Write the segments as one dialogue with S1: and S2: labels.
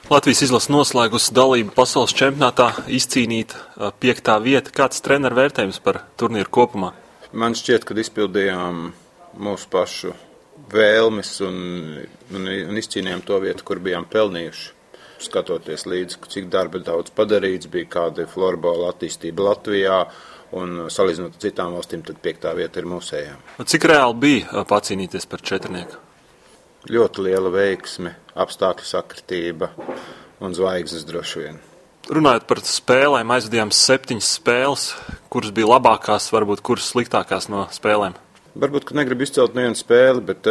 S1: Latvijas izlase noslēgusi dalību pasaules čempionātā, izcīnīta 5. vieta. Kāds treneru vērtējums par turnīru kopumā?
S2: Man šķiet, ka izpildījām mūsu pašu vēlmes un izcīnījām to vietu, kur bijām pelnījuši. Skatoties līdzi, cik darba daudz padarīts, bija kāda florbola attīstība Latvijā, un salīdzinot ar citām valstīm, tad 5. vieta ir mūsējā.
S1: Cik reāli bija pacīnīties par četrnieku?
S2: Ļoti liela veiksme, apstākļu sakritība un zvaigznes droši vien.
S1: Runājot par spēlēm, aizvadījām 7 spēles, kuras bija labākās, varbūt kuras sliktākās no spēlēm.
S2: Varbūt, ka negribu izcelt nevienu spēli, bet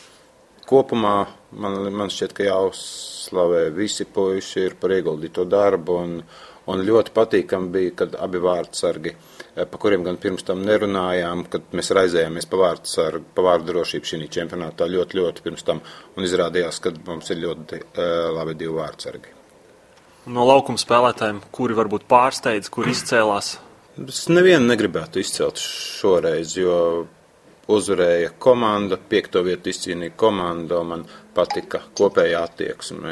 S2: kopumā man šķiet, ka jāuzslavē visi puiši ir par ieguldīto darbu un ļoti patīkami bija, kad abi vārdsargi, pa kuriem gan pirms tam nerunājām, kad mēs raizējāmies pa vārdu drošību šī čempionātā ļoti pirms tam, un izrādījās, ka mums ir ļoti labi 2 vārdsargi.
S1: No laukuma spēlētājiem, kuri varbūt pārsteidz, kuri izcēlās?
S2: Es nevienu negribētu izcelt šoreiz, jo uzvarēja komanda, 5. vietu izcīnīja komanda, un man patika kopējā attieksme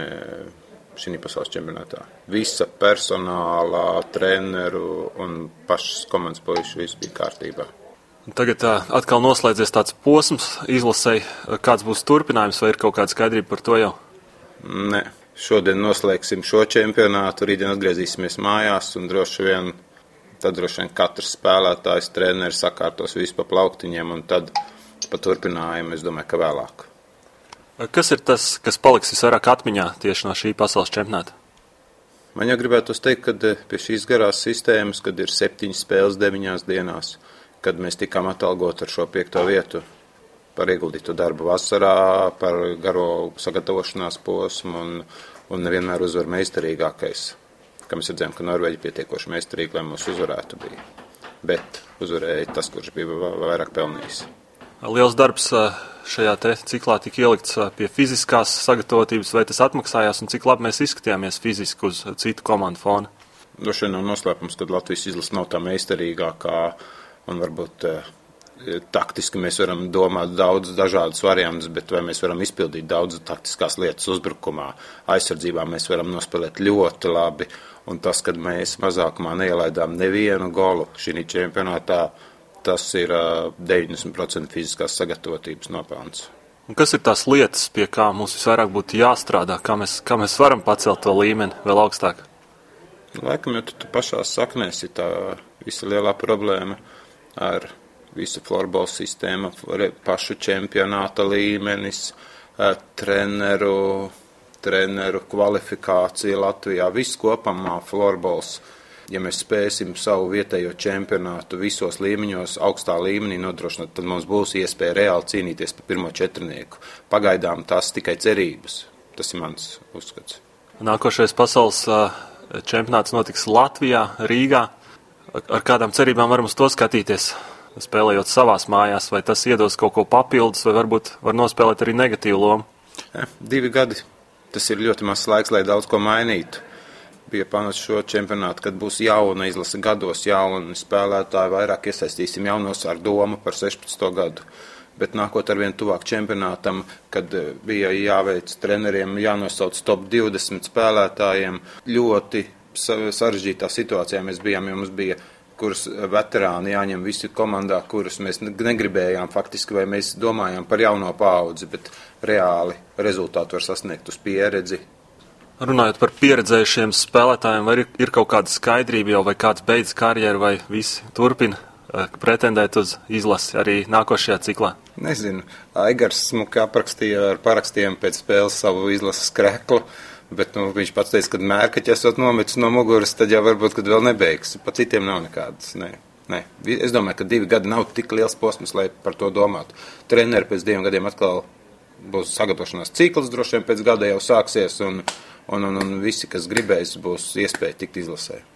S2: šī pasaules čempionātā. Visa personālā, treneru un pašas komandas puiši viss bija kārtībā.
S1: Tagad atkal noslēdzies tāds posms izlasei. Kāds būs turpinājums vai ir kaut kāda skaidrība par to jau?
S2: Nē, šodien noslēgsim šo čempionātu, rītdien atgriezīsimies mājās un droši vien katrs spēlētājs, treneris sakārtos visu pa plauktiņiem un tad pa turpinājumu, es domāju, ka vēlāk.
S1: Kas ir tas, kas paliks visvairāk atmiņā tieši no šī pasaules čempionāta?
S2: Man jau gribētu teikt, ka pie šīs garās sistēmas, kad ir 7 spēles 9 dienās, kad mēs tikām atalgoti ar šo 5. vietu par ieguldīto darbu vasarā, par garo sagatavošanās posmu un nevienmēr uzvar meistarīgākais. Kā mēs redzējām, ka Norvēģi pietiekoši meistarīgi, lai mūs uzvarētu bija. Bet uzvarēja tas, kurš bija vairāk pelnījis.
S1: Liels darbs šajā ciklā tika ielikts pie fiziskās sagatavotības, vai tas atmaksājās un cik labi mēs izskatījāmies fiziski uz citu komandu fona?
S2: Droši vien nav noslēpums, ka Latvijas izlase nav tā meistarīgākā un varbūt taktiski mēs varam domāt daudz dažādus variantus, bet vai mēs varam izpildīt daudz taktiskās lietas uzbrukumā, aizsardzībā mēs varam nospēlēt ļoti labi, un tas, kad mēs mazākumā neielaidām nevienu golu šī čempionātā, tas ir 90% fiziskās sagatavotības nopelns.
S1: Un kas ir tās lietas, pie kā mums visvairāk būtu jāstrādā, kā mēs varam pacelt to līmeni vēl augstāk?
S2: Laikam jau tu pašās saknēs ir tā visa lielā problēma ar visu florbola sistēmu, pašu čempionāta līmenis, treneru kvalifikācija Latvijā, viss kopumā florbols. Ja mēs spēsim savu vietējo čempionātu visos līmeņos, augstā līmenī nodrošināt, tad mums būs iespēja reāli cīnīties par 1. četrnieku. Pagaidām tās tikai cerības. Tas ir mans uzskats.
S1: Nākošais pasaules čempionāts notiks Latvijā, Rīgā. Ar kādām cerībām varam uz to skatīties, spēlējot savās mājās? Vai tas iedos kaut ko papildus, vai varbūt var nospēlēt arī negatīvu lomu?
S2: 2 gadi. Tas ir ļoti mazs laiks, lai daudz ko mainītu. Bija plānots šo čempionātu, kad būs jauna izlase gados, jauni spēlētāji, vairāk iesaistīsim jaunos ar domu par 16. gadu. Bet nākot ar vien tuvāk čempionātam, kad bija jāveic treneriem, jānosauc top 20 spēlētājiem, ļoti sarežģītā situācijā mēs bijām, jo mums bija kurus veterāni jāņem visi komandā, kurus mēs negribējām faktiski, vai mēs domājām par jauno paudzi, bet reāli rezultātu var sasniegt uz pieredzi.
S1: Runājot par pieredzējušiem spēlētājiem, vai ir kaut kāda skaidrība jau, vai kāds beidz karjeru, vai visi turpina pretendēt uz izlasi arī nākošajā ciklā?
S2: Nezinu. Aigars smuki aprakstīja ar parakstiem pēc spēles savu izlases kreklu, bet viņš pats teica, kad mērkaķi esot nometis no muguras, tad jau varbūt, kad vēl nebeigs. Pa citiem nav nekādas. Nē. Es domāju, ka 2 gadi nav tik liels posms, lai par to domātu. Treneri pēc 2 gadiem atkal būs sagatavošanās cikls, droši vien pēc gada jau sāksies, un visi, kas gribēs, būs iespēja tikt izlasē.